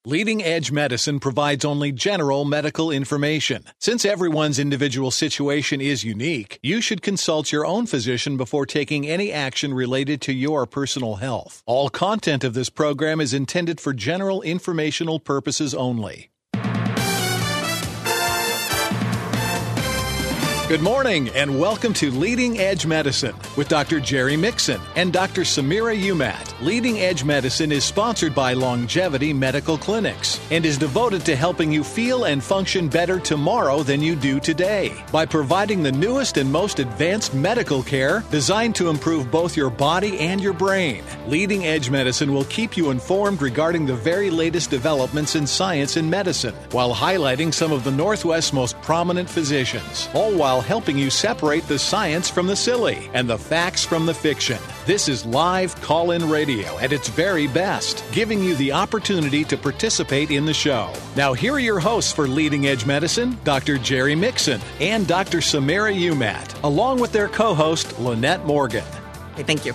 Leading Edge Medicine provides only general medical information. Since everyone's individual situation is unique, you should consult your own physician before taking any action related to your personal health. All content of this program is intended for general informational purposes only. Good morning and welcome to Leading Edge Medicine with Dr. Jerry Mixon and Dr. Samira Umat. Leading Edge Medicine is sponsored by Longevity Medical Clinics and is devoted to helping you feel and function better tomorrow than you do today by providing the newest and most advanced medical care designed to improve both your body and your brain. Leading Edge Medicine will keep you informed regarding the very latest developments in science and medicine while highlighting some of the Northwest's most prominent physicians, all while helping you separate the science from the silly and the facts from the fiction. This is live call-in radio at its very best, giving you the opportunity to participate in the show. Now, here are your hosts for Leading Edge Medicine, Dr. Jerry Mixon and Dr. Samira Umat, along with their co-host, Lynette Morgan. Hey, thank you.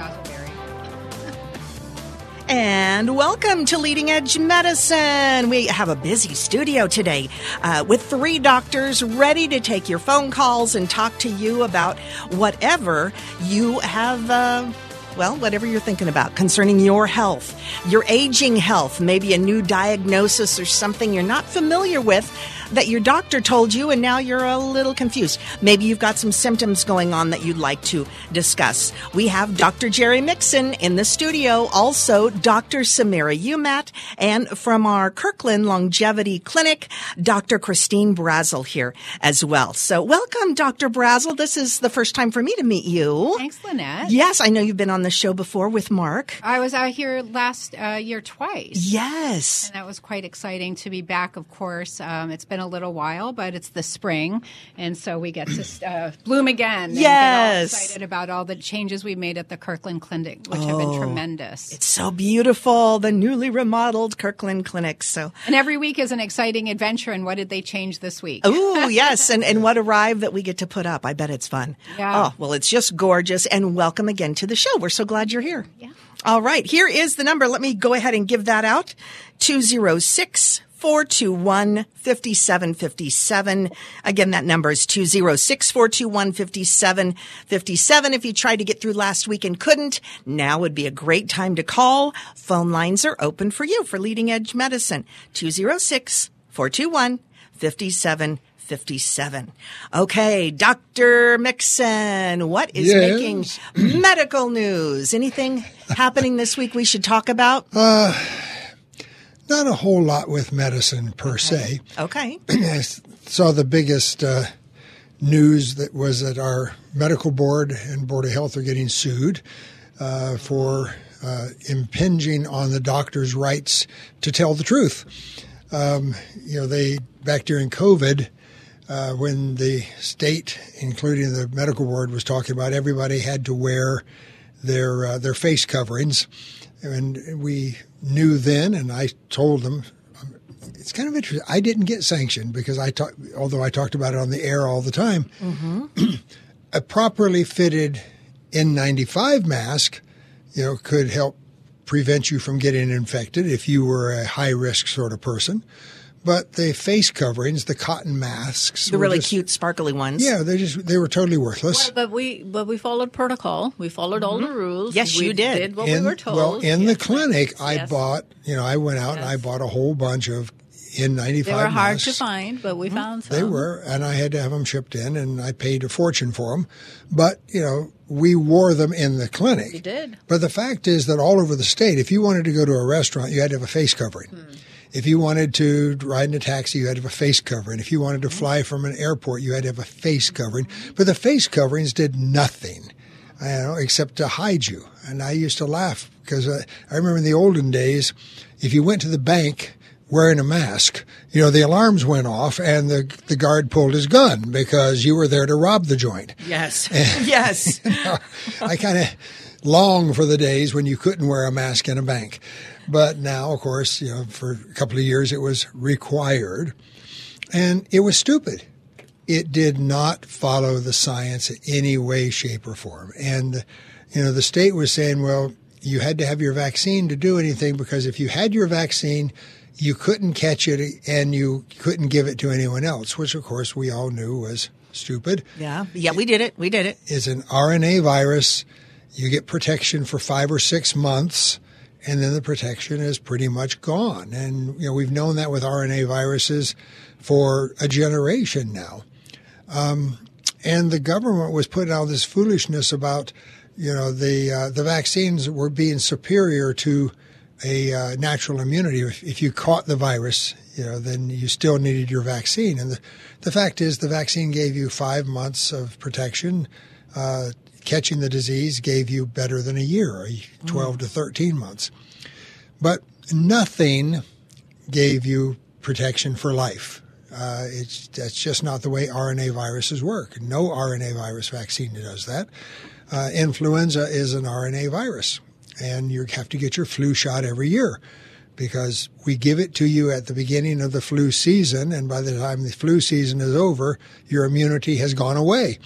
And welcome to Leading Edge Medicine. We have a busy studio today with 3 doctors ready to take your phone calls and talk to you about whatever you have, whatever you're thinking about concerning your health, your aging health, maybe a new diagnosis or something you're not familiar with that your doctor told you and now you're a little confused. Maybe you've got some symptoms going on that you'd like to discuss. We have Dr. Jerry Mixon in the studio, also Dr. Samira Umat, and from our Kirkland Longevity Clinic, Dr. Christine Brazel here as well. So welcome, Dr. Brazel. This is the first time for me to meet you. Thanks, Lynette. Yes, I know you've been on the show before with Mark. I was out here last year twice. Yes. And that was quite exciting to be back, of course. It's been a little while, but it's the spring, and so we get to bloom again. Yes. And get all excited about all the changes we made at the Kirkland Clinic, which have been tremendous. It's so beautiful, the newly remodeled Kirkland Clinic. And every week is an exciting adventure, and what did they change this week? Oh, yes, and what arrived that we get to put up. I bet it's fun. Yeah. Oh, well, it's just gorgeous, and welcome again to the show. We're so glad you're here. Yeah. All right, here is the number. Let me go ahead and give that out. 206-421-5757. Again, that number is 206-421-5757. If you tried to get through last week and couldn't, now would be a great time to call. Phone lines are open for you for Leading Edge Medicine. 206-421-5757. Okay, Dr. Mixon, what is making medical news? Anything happening this week we should talk about? Not a whole lot with medicine per se. Okay. I saw the biggest news that was that our medical board and Board of Health are getting sued for impinging on the doctor's rights to tell the truth. They back during COVID, when the state, including the medical board, was talking about everybody had to wear their face coverings. And we knew then, and I told them, it's kind of interesting. I didn't get sanctioned because although I talked about it on the air all the time, a properly fitted N95 mask, could help prevent you from getting infected if you were a high risk sort of person. But the face coverings, the cotton masks, the really cute, sparkly ones. Yeah, they were totally worthless. Well, but we followed protocol. We followed all the rules. Yes, you did. We did what we were told. Well, in the clinic, I bought. I went out and I bought a whole bunch of N95 They were hard masks. to find, but we found some. They were, and I had to have them shipped in, and I paid a fortune for them. But we wore them in the clinic. You did. But the fact is that all over the state, if you wanted to go to a restaurant, you had to have a face covering. If you wanted to ride in a taxi, you had to have a face covering. If you wanted to fly from an airport, you had to have a face covering. But the face coverings did nothing, except to hide you. And I used to laugh because I remember in the olden days, if you went to the bank wearing a mask, the alarms went off and the guard pulled his gun because you were there to rob the joint. Yes. And, yes. I kind of long for the days when you couldn't wear a mask in a bank. But now, of course, for a couple of years it was required. And it was stupid. It did not follow the science in any way, shape, or form. And, the state was saying, well, you had to have your vaccine to do anything because if you had your vaccine, you couldn't catch it and you couldn't give it to anyone else, which of course we all knew was stupid. Yeah, we did it. It's an RNA virus. You get protection for 5 or 6 months, and then the protection is pretty much gone. And we've known that with RNA viruses for a generation now. And the government was putting out this foolishness about, the vaccines were being superior to a natural immunity. If you caught the virus, then you still needed your vaccine. And the fact is the vaccine gave you 5 months of protection. Catching the disease gave you better than a year, 12 to 13 months. But nothing gave you protection for life. That's just not the way RNA viruses work. No RNA virus vaccine does that. Influenza is an RNA virus, and you have to get your flu shot every year because we give it to you at the beginning of the flu season, and by the time the flu season is over, your immunity has gone away.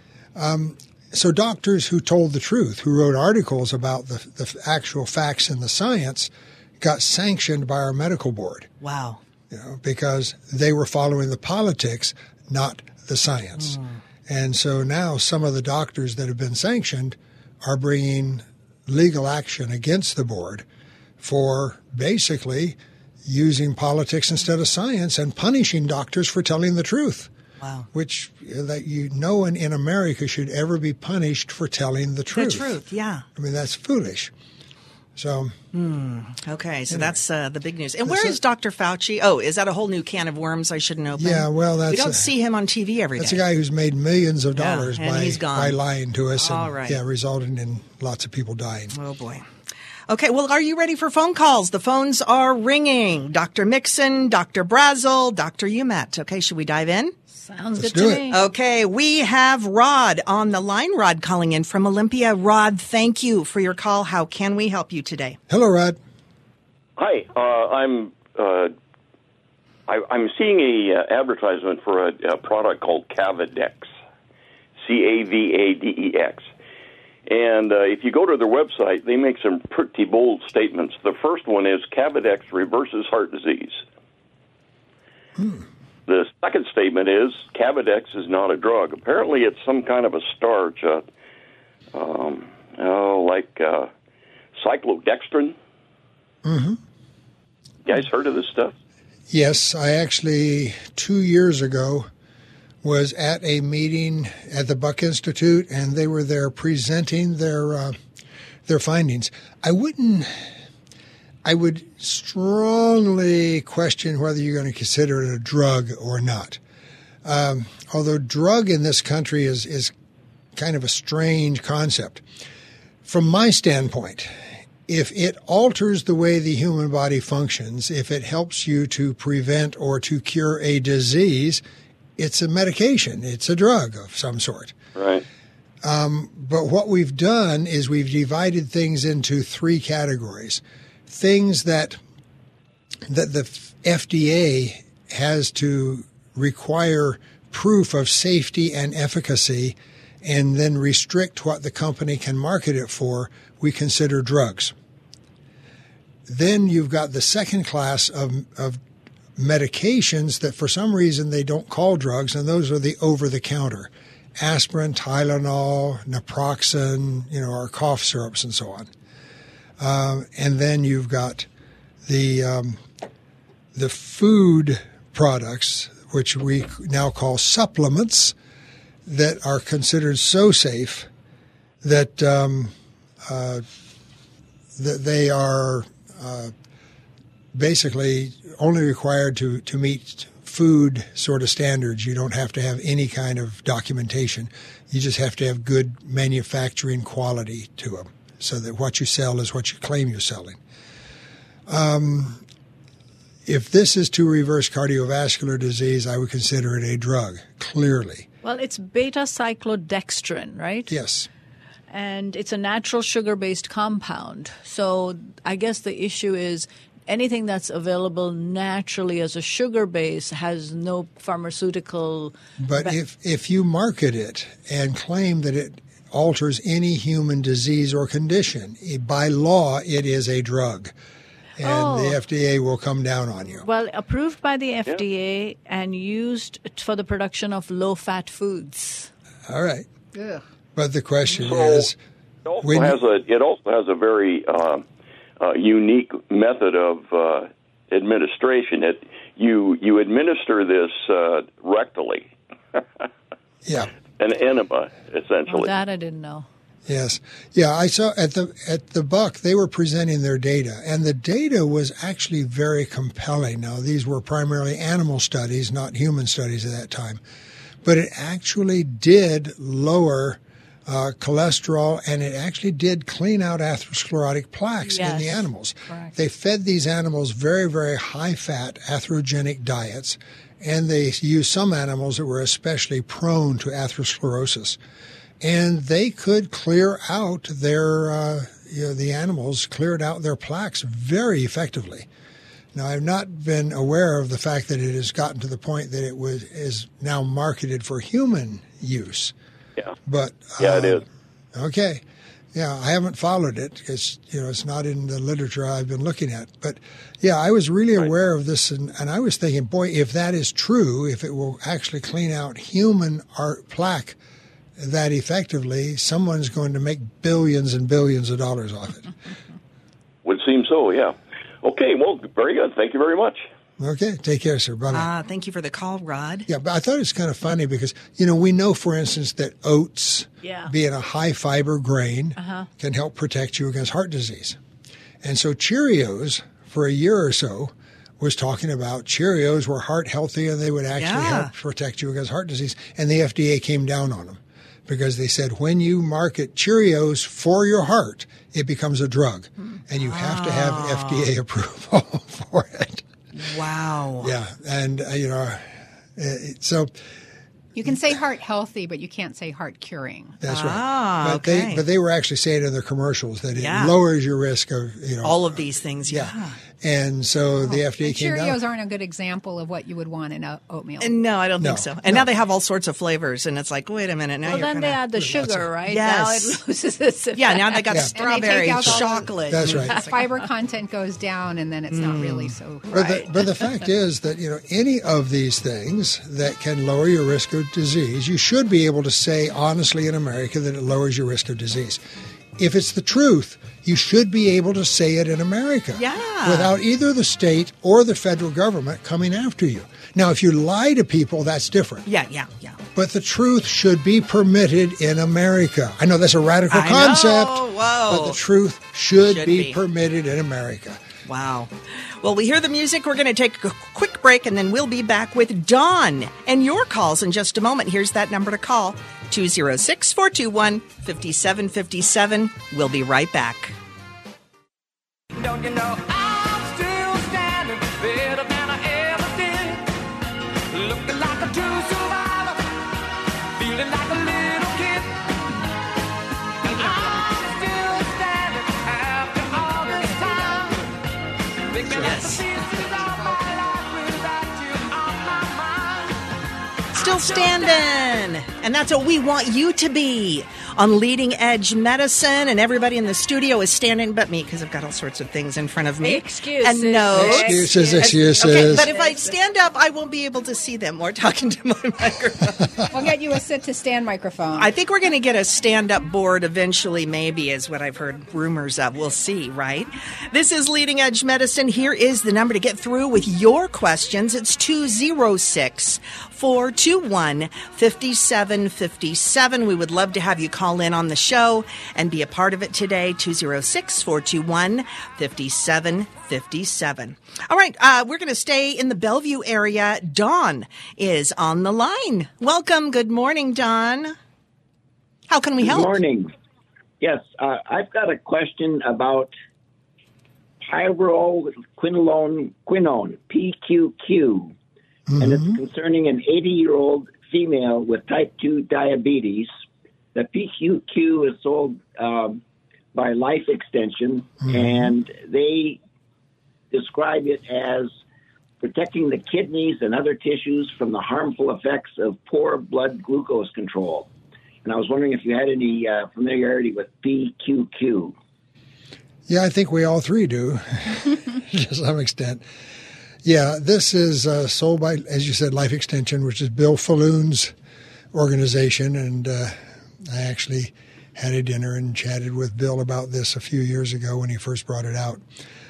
So doctors who told the truth, who wrote articles about the actual facts and the science, got sanctioned by our medical board. Wow. Because they were following the politics, not the science. And so now some of the doctors that have been sanctioned are bringing legal action against the board for basically using politics instead of science and punishing doctors for telling the truth. Wow. Which no one in America should ever be punished for telling the truth. The truth, yeah. I mean, that's foolish. So. Okay, so that's the big news. And where is Dr. Fauci? Oh, is that a whole new can of worms I shouldn't open? Yeah, well, we don't see him on TV every day. That's a guy who's made millions of dollars he's gone. by lying to us. All and, right. resulting in lots of people dying. Oh, boy. Okay, well, are you ready for phone calls? The phones are ringing. Dr. Mixon, Dr. Brazel, Dr. Umat. Okay, should we dive in? Sounds Let's good do to it. me. Okay, we have Rod on the line. Rod calling in from Olympia. Rod, thank you for your call. How can we help you today? Hello, Rod. Hi, I'm seeing a advertisement for a product called Cavadex, Cavadex, and if you go to their website, they make some pretty bold statements. The first one is Cavadex reverses heart disease. The second statement is Cavadex is not a drug. Apparently, it's some kind of a starch, like cyclodextrin. Mm-hmm. You guys heard of this stuff? Yes, I actually 2 years ago was at a meeting at the Buck Institute, and they were there presenting their findings. I would strongly question whether you're going to consider it a drug or not. Although drug in this country is kind of a strange concept. From my standpoint, if it alters the way the human body functions, if it helps you to prevent or to cure a disease, it's a medication. It's a drug of some sort. Right. But what we've done is we've divided things into 3 categories. Things that the FDA has to require proof of safety and efficacy and then restrict what the company can market it for, we consider drugs. Then you've got the second class of medications that for some reason they don't call drugs, and those are the over-the-counter. Aspirin, Tylenol, naproxen, our cough syrups and so on. And then you've got the food products, which we now call supplements, that are considered so safe that that they are basically only required to meet food sort of standards. You don't have to have any kind of documentation. You just have to have good manufacturing quality to them, so that what you sell is what you claim you're selling. If this is to reverse cardiovascular disease, I would consider it a drug, clearly. Well, it's beta-cyclodextrin, right? Yes. And it's a natural sugar-based compound. So I guess the issue is anything that's available naturally as a sugar base has no pharmaceutical... But if you market it and claim that it alters any human disease or condition, by law it is a drug. and the FDA will come down on you. Well, approved by the FDA and used for the production of low-fat foods. All right. Ugh. But the question is, it also has a very unique method of administration. You administer this rectally. yeah. An enema, essentially. Oh, that I didn't know. Yes. Yeah, I saw at the Buck, they were presenting their data, and the data was actually very compelling. Now, these were primarily animal studies, not human studies at that time. But it actually did lower cholesterol, and it actually did clean out atherosclerotic plaques in the animals. Correct. They fed these animals very, very high-fat, atherogenic diets, and they used some animals that were especially prone to atherosclerosis. And they could clear out their, the animals cleared out their plaques very effectively. Now, I've not been aware of the fact that it has gotten to the point that is now marketed for human use. Yeah. But it is. Okay. Yeah, I haven't followed it. It's not in the literature I've been looking at. But yeah, I was really aware of this, and I was thinking, boy, if that is true, if it will actually clean out human plaque that effectively, someone's going to make billions and billions of dollars off it. Would seem so, yeah. Okay, well, very good. Thank you very much. Okay, take care, sir. Bye-bye. Thank you for the call, Rod. Yeah, but I thought it's kind of funny because, we know, for instance, that oats, being a high-fiber grain, can help protect you against heart disease. And so Cheerios, for a year or so, was talking about Cheerios were heart healthy and they would actually help protect you against heart disease. And the FDA came down on them because they said when you market Cheerios for your heart, it becomes a drug. And you have to have FDA approval for it. Wow. Yeah. And, so... You can say heart healthy, but you can't say heart curing. That's right. But they were actually saying in their commercials that it lowers your risk of, all of these things. Yeah. And so the FDA came down. Cheerios aren't a good example of what you would want in oatmeal. No, I don't think so. And now they have all sorts of flavors, and it's like, wait a minute. Now then they add the sugar, right? Yes. Now it loses its effect. Yeah, now they got strawberry, chocolate. That's right. The fiber content goes down, and then it's not really so. But the fact is that, any of these things that can lower your risk of disease, you should be able to say honestly in America that it lowers your risk of disease. If it's the truth, you should be able to say it in America without either the state or the federal government coming after you. Now, if you lie to people, that's different. Yeah. But the truth should be permitted in America. I know that's a radical concept, but the truth should be permitted in America. Wow. Well, we hear the music. We're going to take a quick break, and then we'll be back with Dawn and your calls in just a moment. Here's that number to call, 206-421-5757. We'll be right back. Don't you know I'm still standing better than I ever did, looking like a true survivor, feeling like a little kid, and I'm still standing after all this time, thinking that the pieces of my life without you on my mind. Still standing, and that's what we want you to be on Leading Edge Medicine, and everybody in the studio is standing but me because I've got all sorts of things in front of me. Excuses. And notes. Excuses. Okay, but if I stand up, I won't be able to see them. We're talking to my microphone. We'll get you a sit-to-stand microphone. I think we're going to get a stand-up board eventually, maybe, is what I've heard rumors of. We'll see, right? This is Leading Edge Medicine. Here is the number to get through with your questions. It's 206-421-5757. We would love to have you call in on the show and be a part of it today, 206-421-5757. All right, we're going to stay in the Bellevue area. Dawn is on the line. Welcome. Good morning, Dawn. How can we help? Good morning. Yes, I've got a question about pyrrolquinone, PQQ, and it's concerning an 80-year-old female with type 2 diabetes. The PQQ is sold by Life Extension, and they describe it as protecting the kidneys and other tissues from the harmful effects of poor blood glucose control. And I was wondering if you had any familiarity with PQQ. Yeah, I think we all three do to some extent. Yeah, this is sold by, as you said, Life Extension, which is Bill Falloon's organization. And I actually had a dinner and chatted with Bill about this a few years ago when he first brought it out.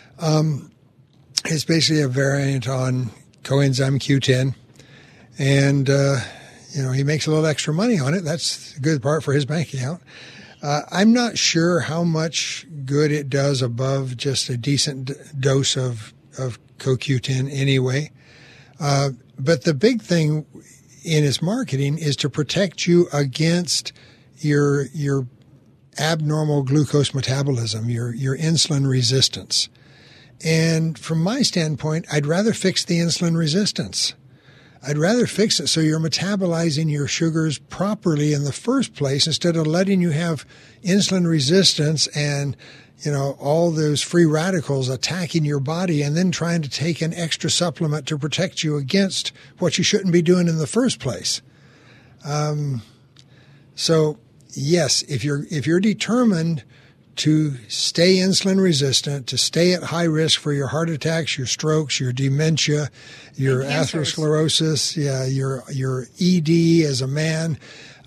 It's basically a variant on coenzyme Q10. And, he makes a little extra money on it. That's the good part for his bank account. I'm not sure how much good it does above just a decent dose of CoQ10 anyway. But the big thing in its marketing is to protect you against your abnormal glucose metabolism, your insulin resistance. And from my standpoint, I'd rather fix the insulin resistance. I'd rather fix it so you're metabolizing your sugars properly in the first place instead of letting you have insulin resistance and, all those free radicals attacking your body and then trying to take an extra supplement to protect you against what you shouldn't be doing in the first place. So, yes, if you're determined to stay insulin resistant, to stay at high risk for your heart attacks, your strokes, your dementia, your atherosclerosis, your ED as a man,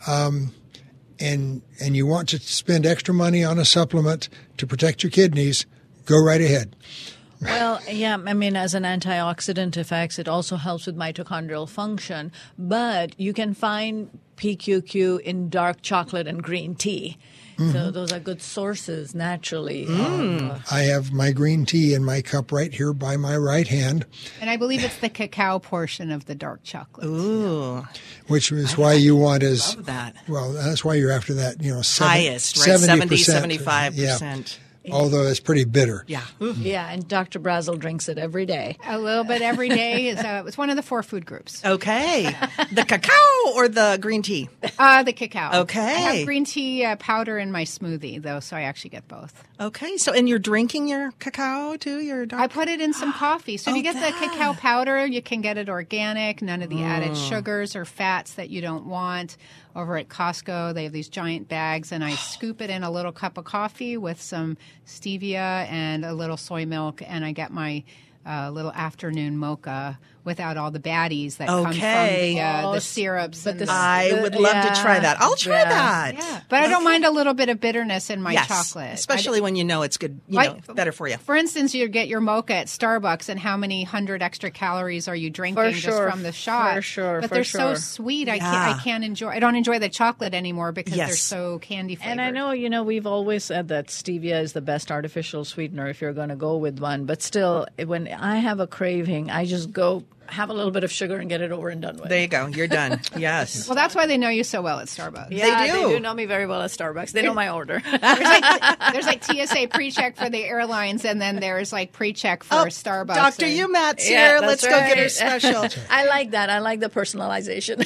and you want to spend extra money on a supplement to protect your kidneys, go right ahead. Well, yeah, as an antioxidant effects, it also helps with mitochondrial function, but you can find PQQ in dark chocolate and green tea. Mm-hmm. So those are good sources naturally. I have my green tea in my cup right here by my right hand. And I believe it's the cacao portion of the dark chocolate. Ooh. Which is why you want as love that. Well, that's why you're after that, highest, right? 70%, 75%. Yeah. Although it's pretty bitter. Yeah. Yeah, and Dr. Brazel drinks it every day. A little bit every day. It's one of the 4 food groups. Okay. The cacao or the green tea? The cacao. Okay. I have green tea powder in my smoothie, though, so I actually get both. Okay. So, and you're drinking your cacao too? I put it in some coffee. So if you get the cacao powder, you can get it organic, none of the added sugars or fats that you don't want. Over at Costco, they have these giant bags, and I scoop it in a little cup of coffee with some stevia and a little soy milk, and I get my little afternoon mocha without all the baddies that come from the syrups. But I would love to try that. I'll try that. Yeah. But I don't mind a little bit of bitterness in my chocolate. Especially when it's good, better for you. For instance, you get your mocha at Starbucks, and how many 100 extra calories are you drinking just from the shot? For sure. But they're so sweet. I don't enjoy the chocolate anymore because they're so candy flavored. And I know, we've always said that stevia is the best artificial sweetener if you're going to go with one. But still, when I have a craving, I just go have a little bit of sugar and get it over and done with. There you go. You're done. Yes. Well, that's why they know you so well at Starbucks. Yeah, they do know me very well at Starbucks. They know my order. There's like TSA pre-check for the airlines, and then there's like pre-check for Starbucks. Dr. Umat's here. Let's go get her special. I like that. I like the personalization.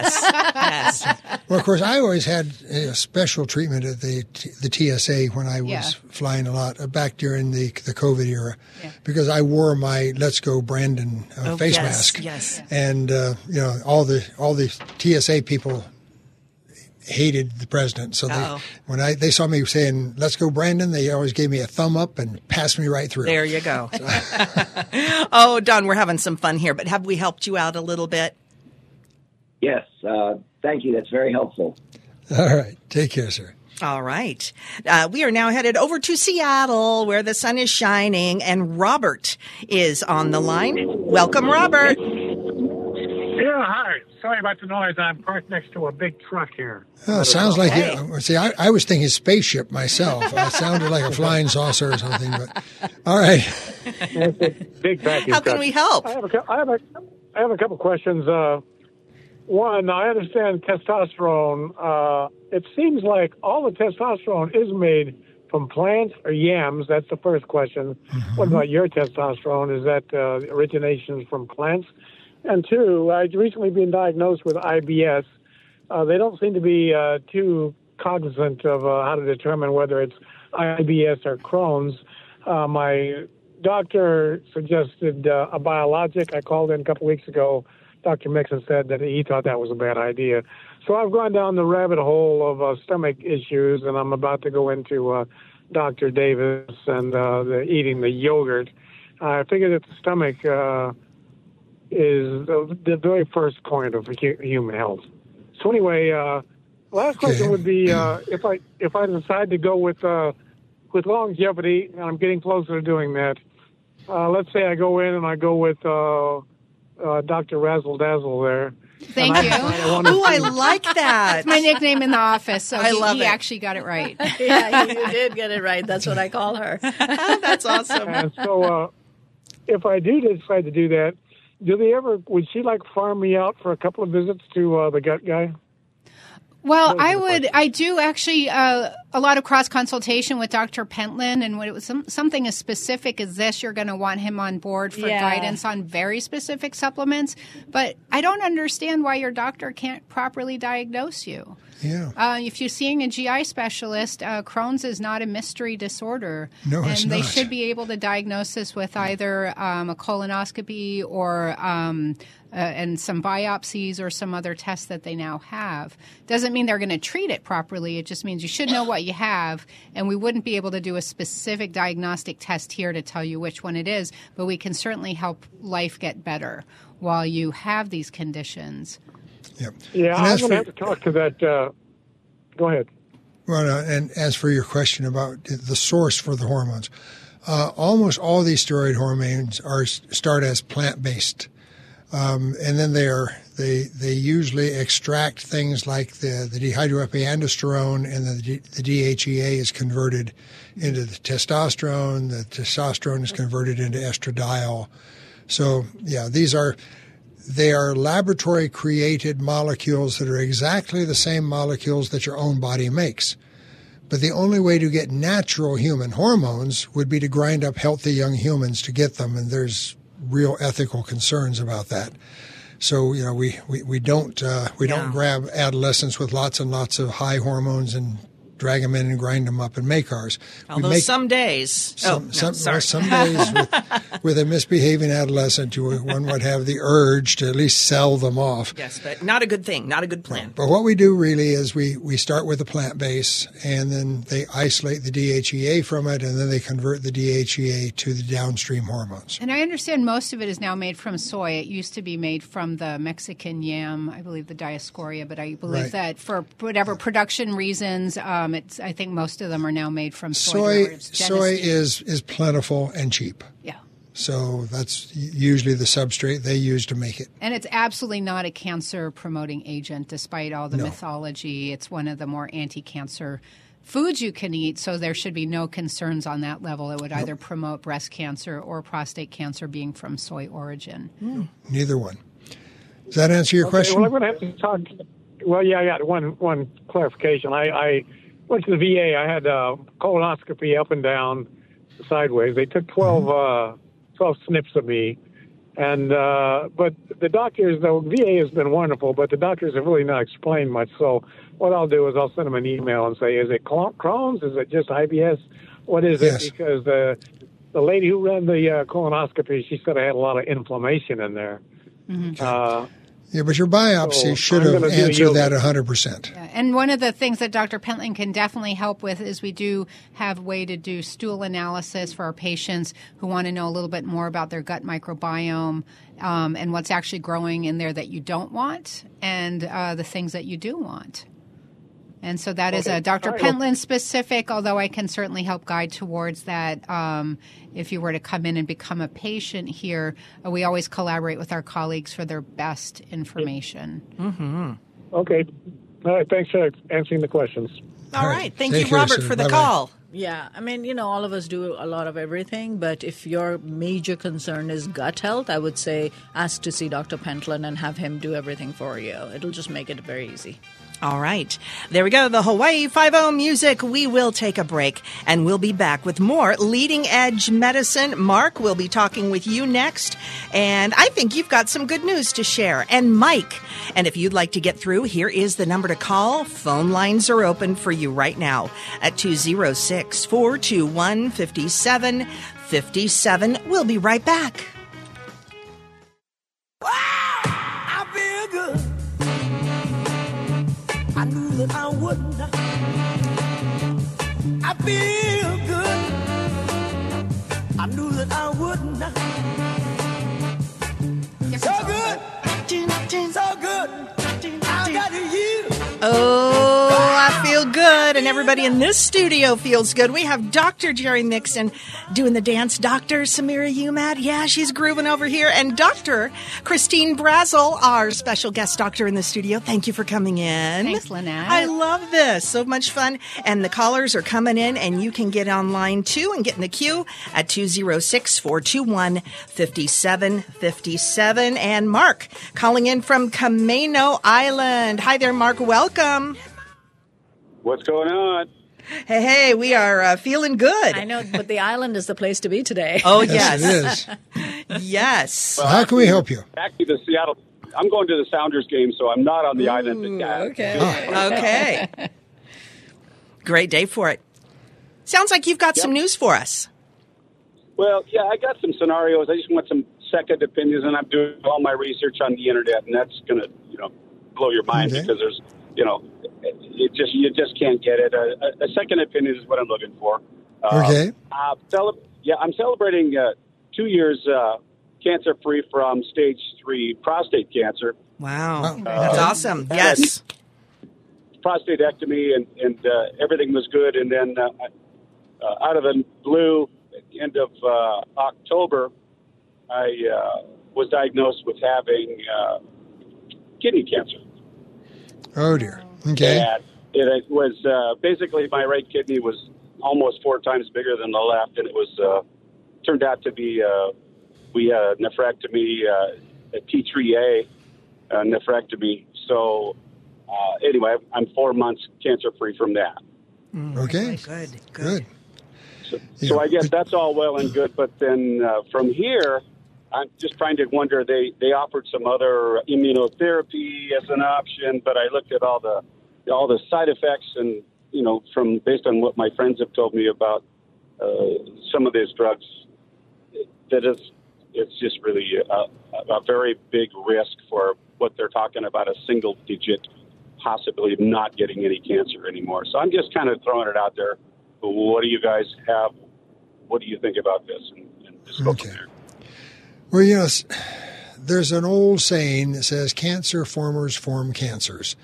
Yes. Well, of course, I always had a special treatment at the TSA when I was flying a lot back during the COVID era because I wore my Let's Go Brandon face mask. Yes. And all the TSA people hated the president. So when they saw me saying "Let's go, Brandon," they always gave me a thumb up and passed me right through. There you go. Oh, Don, we're having some fun here, but have we helped you out a little bit? Yes. Thank you. That's very helpful. All right. Take care, sir. All right. We are now headed over to Seattle where the sun is shining and Robert is on the line. Welcome, Robert. Yeah, hi. Sorry about the noise. I'm parked next to a big truck here. Oh, sounds like see, I was thinking spaceship myself. It sounded like a flying saucer or something. But all right. It's a big vacuum How can we help? I have a couple questions. One, I understand testosterone. It seems like all the testosterone is made from plants or yams. That's the first question. Mm-hmm. What about your testosterone? Is that originations from plants? And two, I've recently been diagnosed with IBS. They don't seem to be too cognizant of how to determine whether it's IBS or Crohn's. My doctor suggested a biologic. I called in a couple weeks ago. Dr. Mixon said that he thought that was a bad idea. So I've gone down the rabbit hole of stomach issues, and I'm about to go into Dr. Davis and eating the yogurt. I figure that the stomach is the very first point of human health. So anyway, last question would be if I decide to go with longevity, and I'm getting closer to doing that. Let's say I go in and I go with Dr. Razzle Dazzle there. Thank you. Oh, I like that. It's my nickname in the office, so I love he it. actually got it right. Yeah, you did get it right. That's what I call her. That's awesome. And so if I do decide to do that, would she farm me out for a couple of visits to the gut guy? Well, I do actually a lot of cross consultation with Dr. Pentland, and when it was something as specific as this, you're going to want him on board for guidance on very specific supplements. But I don't understand why your doctor can't properly diagnose you. Yeah. If you're seeing a GI specialist, Crohn's is not a mystery disorder. No, it's and they not. should be able to diagnose this with either a colonoscopy or and some biopsies or some other tests that they now have. Doesn't mean they're going to treat it properly. It just means you should know what you have, and we wouldn't be able to do a specific diagnostic test here to tell you which one it is, but we can certainly help life get better while you have these conditions. Yep. Yeah, And I'm as going to have for- to talk to that. Go ahead. Well, and as for your question about the source for the hormones, almost all these steroid hormones start as plant-based, and then they usually extract things like the dehydroepiandrosterone, and the DHEA is converted into the testosterone. The testosterone is converted into estradiol. So yeah, they are laboratory created molecules that are exactly the same molecules that your own body makes. But the only way to get natural human hormones would be to grind up healthy young humans to get them, and there's real ethical concerns about that. So we don't grab adolescents with lots and lots of high hormones and drag them in and grind them up and make ours. Although some days, some days with a misbehaving adolescent, one would have the urge to at least sell them off. yes, but not a good thing, not a good plan. But what we do really is we start with a plant base, and then they isolate the DHEA from it, and then they convert the DHEA to the downstream hormones. And I understand most of it is now made from soy. It used to be made from the Mexican yam, I believe the Dioscorea, but I believe that for whatever production reasons, I think most of them are now made from soy. Soy is plentiful and cheap. Yeah. So that's usually the substrate they use to make it. And it's absolutely not a cancer-promoting agent, despite all the No. mythology. It's one of the more anti-cancer foods you can eat, so there should be no concerns on that level. It would either promote breast cancer or prostate cancer being from soy origin. Neither one. Does that answer your question? Well, I'm going to have to talk. Well, yeah, I got one clarification. I went to the VA. I had a colonoscopy up and down, sideways. They took 12 snips of me, and but the doctors, the VA has been wonderful, but the doctors have really not explained much. So what I'll do is I'll send them an email and say, is it Crohn's? Is it just IBS? What is Yes. it? Because the lady who ran the colonoscopy, she said I had a lot of inflammation in there. Yeah, but your biopsy So should I'm have gonna do answered yoga. that 100%. And one of the things that Dr. Pentland can definitely help with is we do have a way to do stool analysis for our patients who want to know a little bit more about their gut microbiome and what's actually growing in there that you don't want and the things that you do want. And so that is a Dr. All right. Pentland specific, although I can certainly help guide towards that. If you were to come in and become a patient here, we always collaborate with our colleagues for their best information. Okay. All right. Thanks for answering the questions. All right. Thank Take you, care, Robert, sir. for the Bye-bye. call. Yeah, I mean, all of us do a lot of everything, but if your major concern is gut health, I would say ask to see Dr. Pentland and have him do everything for you. It'll just make it very easy. All right. There we go. The Hawaii Five-0 music. We will take a break, and we'll be back with more Leading Edge Medicine. Mark will be talking with you next, and I think you've got some good news to share. And Mike. And if you'd like to get through, here is the number to call. Phone lines are open for you right now at 206-421-5757. We'll be right back. I feel good. I knew that I would. I feel good. Oh, I feel good, and everybody in this studio feels good. We have Dr. Jerry Mixon doing the dance. Dr. Samira Umat, yeah, she's grooving over here. And Dr. Christine Brazel, our special guest doctor in the studio. Thank you for coming in. Thanks, Lynette. I love this. So much fun. And the callers are coming in, and you can get online, too, and get in the queue at 206-421-5757. And Mark calling in from Camano Island. Hi there, Mark. Welcome. What's going on? Hey, we are feeling good. I know, but the island is the place to be today. Oh, Yes, yes. it is. Yes. So how can we help you? Actually, the Seattle. I'm going to the Sounders game, so I'm not on the island. Okay. Great day for it. Sounds like you've got some news for us. Well, yeah, I got some scenarios. I just want some second opinions, and I'm doing all my research on the internet, and that's going to, blow your mind because there's, you just can't get it. A second opinion is what I'm looking for. Okay. I'm celebrating 2 years cancer-free from stage 3 prostate cancer. Wow. That's awesome. Yes. Prostatectomy, and everything was good. And then out of the blue, at the end of October, I was diagnosed with having kidney cancer. Oh, dear. Okay. And it was basically my right kidney was almost 4 times bigger than the left, and it was turned out to be we had a nephrectomy, a T3A nephrectomy. So anyway, I'm 4 months cancer-free from that. Okay. Good. So I guess that's all well and good, but then from here, I'm just trying to wonder. They offered some other immunotherapy as an option, but I looked at all the side effects, and from based on what my friends have told me about some of these drugs, it's just really a very big risk for what they're talking about, a single-digit possibility of not getting any cancer anymore. So I'm just kind of throwing it out there. What do you guys have? What do you think about this? And just go from there. Well, there's an old saying that says cancer formers form cancers.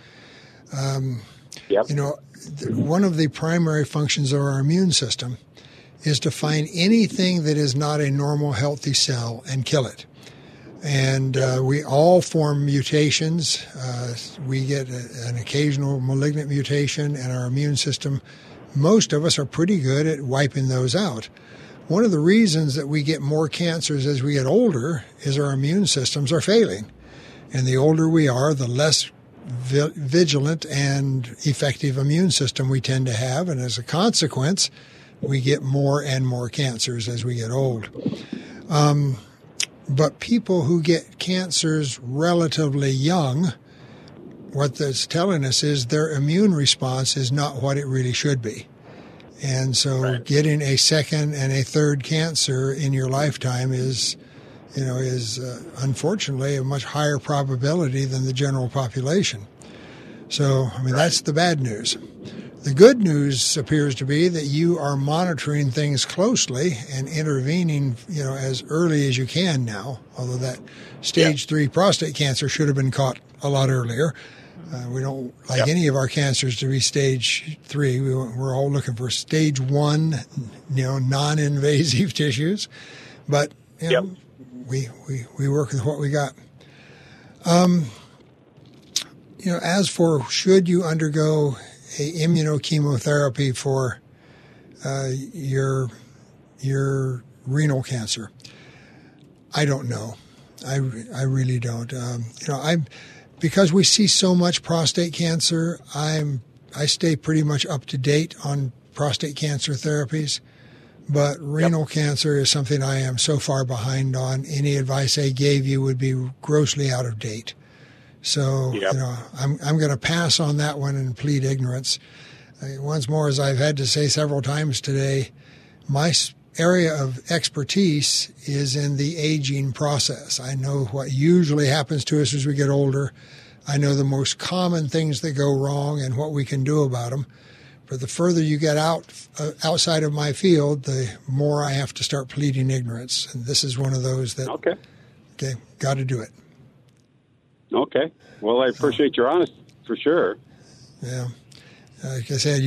One of the primary functions of our immune system is to find anything that is not a normal, healthy cell and kill it. And we all form mutations. We get an occasional malignant mutation, and our immune system, most of us are pretty good at wiping those out. One of the reasons that we get more cancers as we get older is our immune systems are failing. And the older we are, the less vigilant and effective immune system we tend to have. And as a consequence, we get more and more cancers as we get old. But people who get cancers relatively young, what that's telling us is their immune response is not what it really should be. And so getting a second and a third cancer in your lifetime is unfortunately a much higher probability than the general population. So, that's the bad news. The good news appears to be that you are monitoring things closely and intervening, as early as you can now, although that stage 3 prostate cancer should have been caught a lot earlier. We don't like any of our cancers to be stage 3. We're all looking for stage 1, non-invasive tissues. But we work with what we got. As for should you undergo a immunochemotherapy for your renal cancer, I don't know. I really don't. Because we see so much prostate cancer, I stay pretty much up to date on prostate cancer therapies. But renal cancer is something I am so far behind on. Any advice I gave you would be grossly out of date. So, I'm going to pass on that one and plead ignorance. Once more, as I've had to say several times today, my area of expertise is in the aging process. I know what usually happens to us as we get older. I know the most common things that go wrong and what we can do about them. But the further you get outside of my field, the more I have to start pleading ignorance. And this is one of those that, got to do it. Okay. Well, I appreciate your honesty for sure. Yeah. Like I said,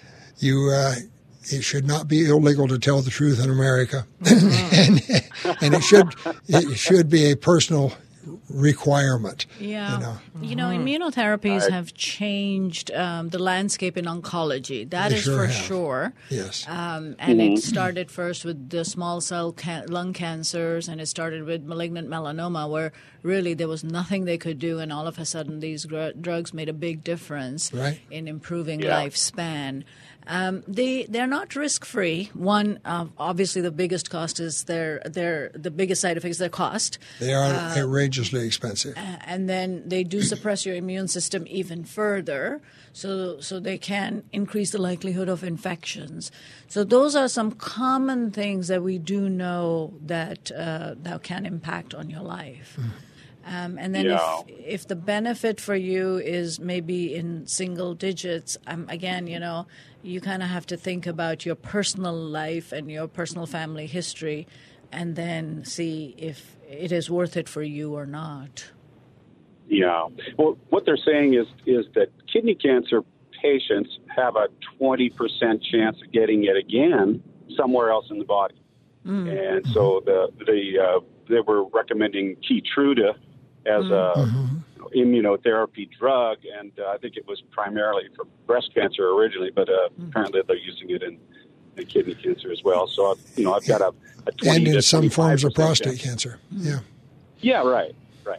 it should not be illegal to tell the truth in America, and it should be a personal requirement. Yeah. Immunotherapies have changed the landscape in oncology. That is for sure. Yes. And it started first with the small cell lung cancers, and it started with malignant melanoma, where really there was nothing they could do, and all of a sudden these drugs made a big difference in improving lifespan. They're not risk-free. One, obviously, the biggest cost is the biggest side effect is their cost. They are outrageously expensive. And then they do suppress your immune system even further, so they can increase the likelihood of infections. So those are some common things that we do know that can impact on your life. And then if the benefit for you is maybe in single digits, again, you kind of have to think about your personal life and your personal family history and then see if it is worth it for you or not. Yeah. Well, what they're saying is that kidney cancer patients have a 20% chance of getting it again somewhere else in the body. And so they were recommending Keytruda as a immunotherapy drug, and I think it was primarily for breast cancer originally, but apparently they're using it in kidney cancer as well. So, I've got a 20 and in to some forms of prostate chance. cancer. Yeah. Yeah, right.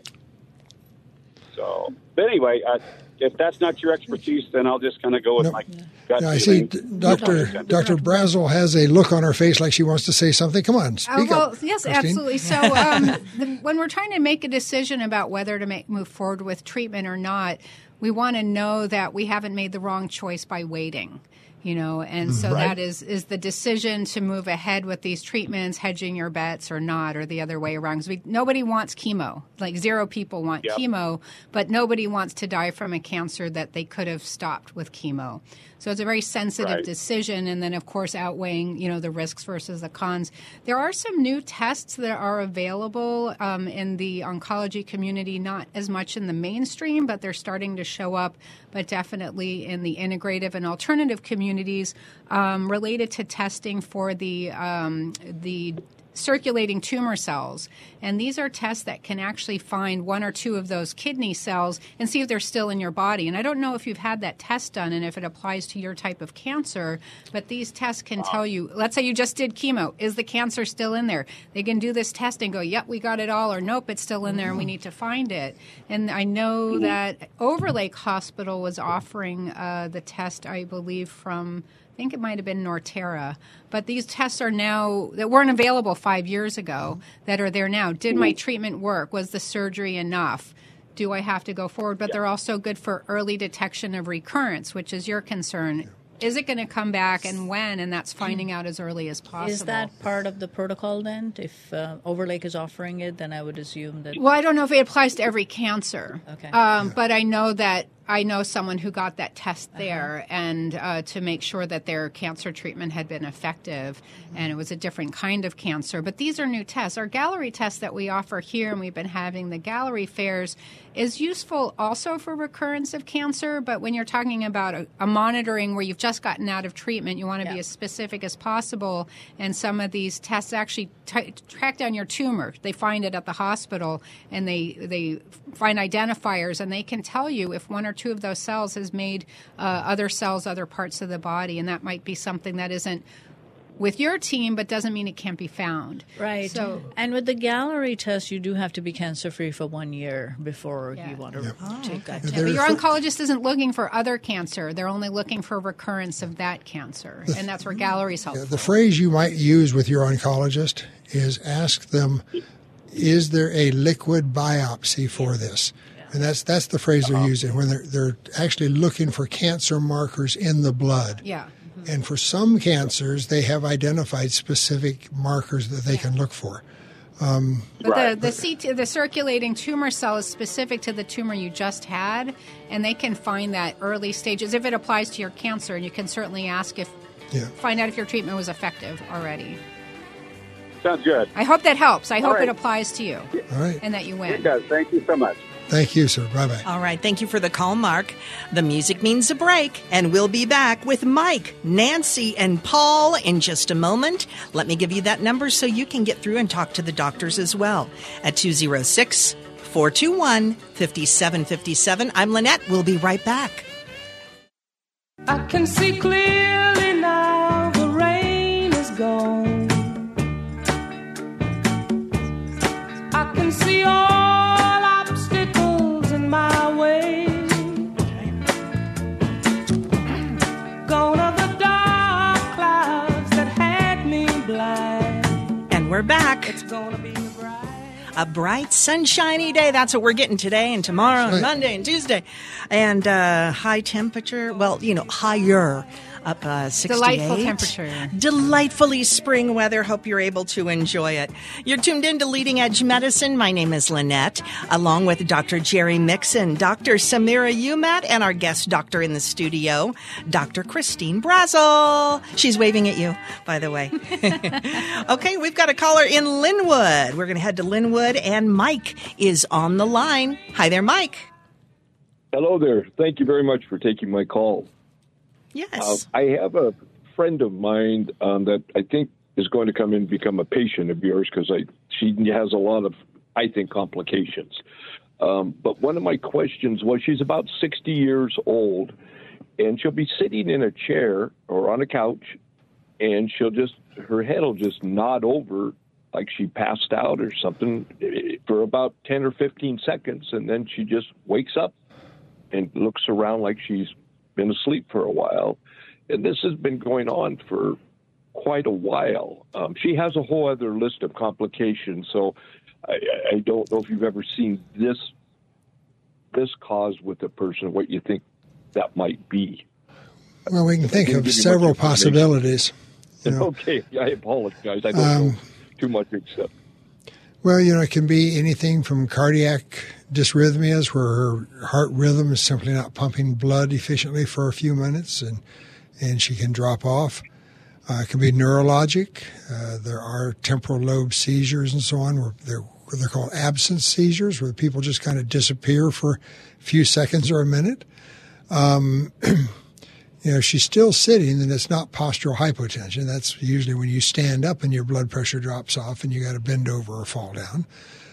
So, but anyway, if that's not your expertise, then I'll just kind of go with my gut I see feeling. Dr. Brazel has a look on her face like she wants to say something. Come on, speak up. Yes, Christine. absolutely. So when we're trying to make a decision about whether to move forward with treatment or not, we want to know that we haven't made the wrong choice by waiting. And so that is the decision to move ahead with these treatments, hedging your bets or not, or the other way around. Because nobody wants chemo. Like 0 people want chemo, but nobody wants to die from a cancer that they could have stopped with chemo. So it's a very sensitive decision, and then, of course, outweighing, the risks versus the cons. There are some new tests that are available in the oncology community, not as much in the mainstream, but they're starting to show up, but definitely in the integrative and alternative communities related to testing for the circulating tumor cells. And these are tests that can actually find 1 or 2 of those kidney cells and see if they're still in your body. And I don't know if you've had that test done and if it applies to your type of cancer, but these tests can tell you, let's say you just did chemo, is the cancer still in there? They can do this test and go, yep, we got it all, or nope, it's still in there and we need to find it. And I know that Overlake Hospital was offering the test, I believe, from I think it might have been Norterra. But these tests are now, that weren't available 5 years ago, that are there now. Did my treatment work? Was the surgery enough? Do I have to go forward? But they're also good for early detection of recurrence, which is your concern. Is it going to come back and when? And that's finding out as early as possible. Is that part of the protocol then? If Overlake is offering it, then I would assume that... Well, I don't know if it applies to every cancer. Okay. But I know that I know someone who got that test there and to make sure that their cancer treatment had been effective, and it was a different kind of cancer. But these are new tests. Our Gallery test that we offer here, and we've been having the Gallery fairs, is useful also for recurrence of cancer. But when you're talking about a monitoring where you've just gotten out of treatment, you want to be as specific as possible. And some of these tests actually track down your tumor. They find it at the hospital, and they find identifiers, and they can tell you if 1 or 2 of those cells has made other cells, other parts of the body. And that might be something that isn't with your team, but doesn't mean it can't be found. Right. So, and with the Gallery test, you do have to be cancer-free for 1 year before you want to take that test. But your oncologist isn't looking for other cancer. They're only looking for recurrence of that cancer. And that's where Gallery's helpful. The phrase you might use with your oncologist is ask them, is there a liquid biopsy for this? And that's the phrase they're using when they're actually looking for cancer markers in the blood. Yeah. And for some cancers, they have identified specific markers that they can look for. But the circulating tumor cell is specific to the tumor you just had, and they can find that early stages if it applies to your cancer. And you can certainly ask find out if your treatment was effective already. Sounds good. I hope that helps. I hope it applies to you. All right. And that you win. It does. Thank you so much. Thank you, sir. Bye-bye. All right. Thank you for the call, Mark. The music means a break, and we'll be back with Mike, Nancy, and Paul in just a moment. Let me give you that number so you can get through and talk to the doctors as well at 206-421-5757. I'm Lynette. We'll be right back. I can see clearly now the rain is gone. I can see all obstacles in my way. Gone are the dark clouds that had me blind. And we're back. It's gonna be A bright, sunshiny day. That's what we're getting today and tomorrow and Monday and Tuesday. And high temperature, well, higher, up 68. Delightful temperature. Delightfully spring weather. Hope you're able to enjoy it. You're tuned in to Leading Edge Medicine. My name is Lynette, along with Dr. Jerry Mixon, Dr. Samira Umat, and our guest doctor in the studio, Dr. Christine Brazel. She's waving at you, by the way. Okay, we've got a caller in Linwood. We're going to head to Linwood, and Mike is on the line. Hi there, Mike. Hello there. Thank you very much for taking my call. Yes. I have a friend of mine that I think is going to come in and become a patient of yours because she has a lot of, I think, complications. But one of my questions was, she's about 60 years old, and she'll be sitting in a chair or on a couch, and her head will just nod over like she passed out or something for about 10 or 15 seconds, and then she just wakes up and looks around like she's been asleep for a while. And this has been going on for quite a while. She has a whole other list of complications, so I don't know if you've ever seen this cause with a person, what you think that might be. Well, we can think of several possibilities. Okay, I apologize. I don't know too much except. Well, it can be anything from cardiac dysrhythmias, where her heart rhythm is simply not pumping blood efficiently for a few minutes, and she can drop off. It can be neurologic. There are temporal lobe seizures and so on, where they're called absence seizures, where people just kind of disappear for a few seconds or a minute. If she's still sitting, then it's not postural hypotension. That's usually when you stand up and your blood pressure drops off and you got to bend over or fall down.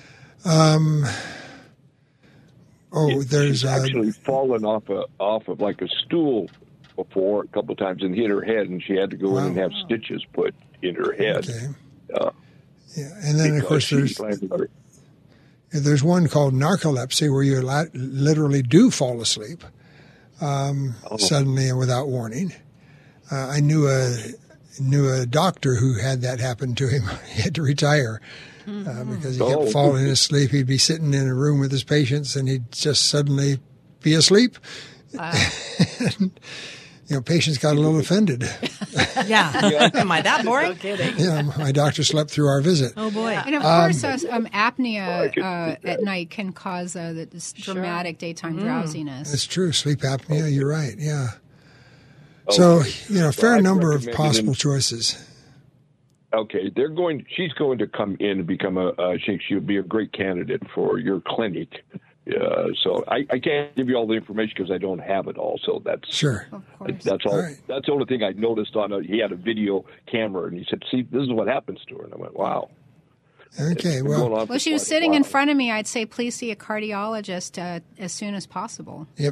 She's actually fallen off of like a stool before a couple of times and hit her head, and she had to go in and have stitches put in her head. Okay. And then of course there's one called narcolepsy, where you literally do fall asleep. Suddenly and without warning. I knew a doctor who had that happen to him. He had to retire because he kept falling asleep. He'd be sitting in a room with his patients, and he'd just suddenly be asleep. And, patients got a little offended. Yeah. Am I that boring? No kidding. Yeah, my doctor slept through our visit. Oh, boy. And of course, apnea at night can cause this dramatic daytime drowsiness. That's true. Sleep apnea, you're right, yeah. So, a fair number of possible choices. Okay, she's going to come in and become she'll be a great candidate for your clinic. So I can't give you all the information because I don't have it all. So that's sure. That's all. Right. That's the only thing I noticed he had a video camera, and he said, "See, this is what happens to her." And I went, "Wow." Okay. Well, she was sitting in front of me. I'd say, please see a cardiologist as soon as possible. Yep.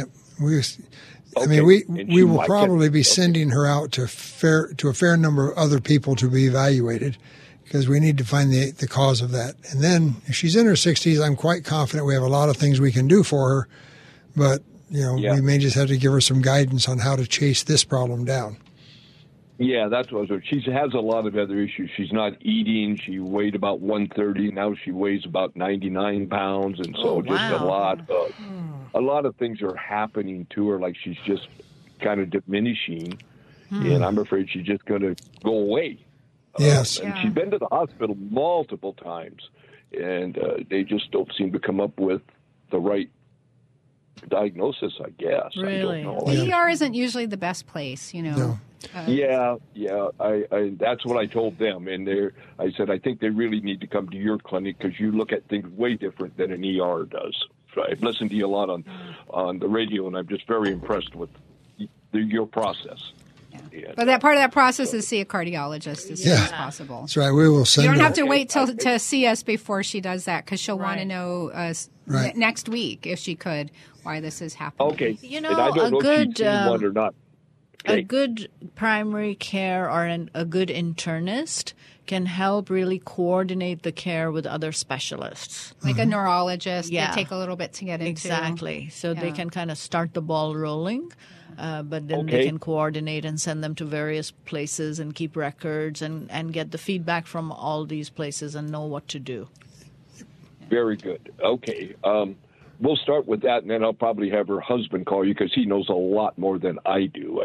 We will probably be sending her out to a fair number of other people to be evaluated, because we need to find the cause of that. And then if she's in her 60s, I'm quite confident we have a lot of things we can do for her, but we may just have to give her some guidance on how to chase this problem down. Yeah, that's what she has a lot of other issues. She's not eating. She weighed about 130. Now she weighs about 99 pounds. And so a lot of things are happening to her. Like she's just kind of diminishing. And I'm afraid she's just going to go away. Yes. And she's been to the hospital multiple times, and they just don't seem to come up with the right diagnosis, I guess. Really? I don't know. The ER isn't usually the best place, No. Yeah. I that's what I told them, and I said I think they really need to come to your clinic because you look at things way different than an ER does. I've listened to you a lot on the radio, and I'm just very impressed with your process. Yeah. But that part of that process is see a cardiologist as soon as possible. That's right. We will send. You don't have to wait to see us before she does that, because she'll want to know next week, if she could, why this is happening. Okay. You know, and I don't know if she's seen one or not. Okay. A good primary care or a good internist can help really coordinate the care with other specialists. Like a neurologist. They take a little bit to get into. Exactly. So they can kind of start the ball rolling. But then they can coordinate and send them to various places and keep records and get the feedback from all these places and know what to do. Very good. Okay. We'll start with that, and then I'll probably have her husband call you because he knows a lot more than I do.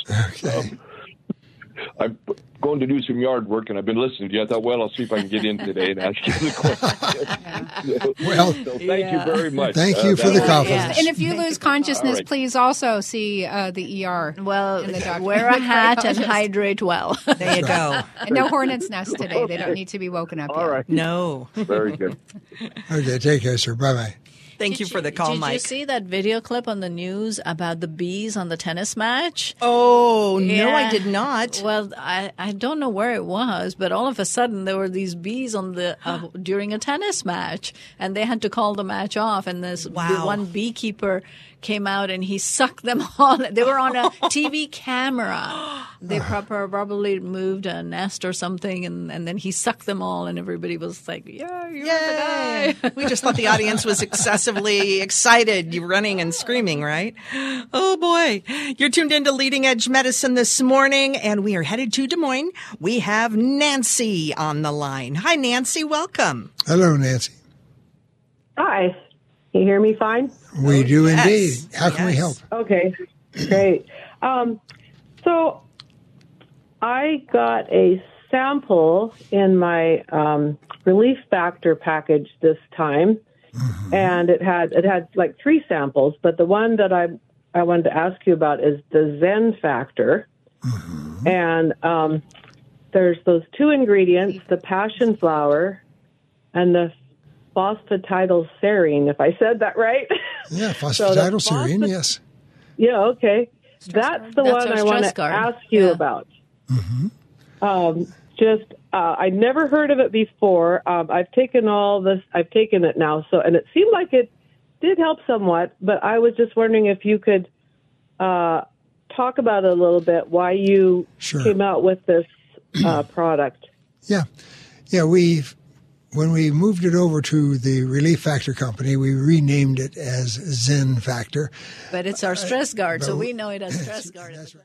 I'm going to do some yard work, and I've been listening to you. I thought, well, I'll see if I can get in today and ask you the question. So thank you very much. Thank you for the confidence. And if you lose consciousness, please also see the ER. Well, wear a hat and hydrate well. There you go. And no hornet's nest today. They don't need to be woken up yet. All right. No. Very good. Okay, take care, sir. Bye-bye. Thank you for the call, Mike. Did you see that video clip on the news about the bees on the tennis match? Oh, no, I did not. Well, I don't know where it was, but all of a sudden there were these bees on the during a tennis match, and they had to call the match off. And the one beekeeper came out and he sucked them all. They were on a TV camera. They probably moved a nest or something, and then he sucked them all, and everybody was like, "Yeah, you're the guy." We just thought the audience was excessively excited. You running and screaming, right? Oh, boy. You're tuned into Leading Edge Medicine this morning, and we are headed to Des Moines. We have Nancy on the line. Hi, Nancy. Welcome. Hello, Nancy. Hi. Can you hear me fine? We do indeed. How can we help? Okay, great. So I got a sample in my Relief Factor package this time, and it had like 3 samples, but the one that I wanted to ask you about is the Zen Factor, and there's those 2 ingredients, the passion flower and the phosphatidylserine, if I said that right. Yeah, phosphatidylserine, yes. Yeah, okay. That's the one I want to ask you about. I never heard of it before. I've taken it now, and it seemed like it did help somewhat, but I was just wondering if you could talk about it a little bit, why you came out with this product. Yeah, when we moved it over to the Relief Factor company, we renamed it as Zen Factor. But it's our stress guard, so we know it as stress guard. That's right.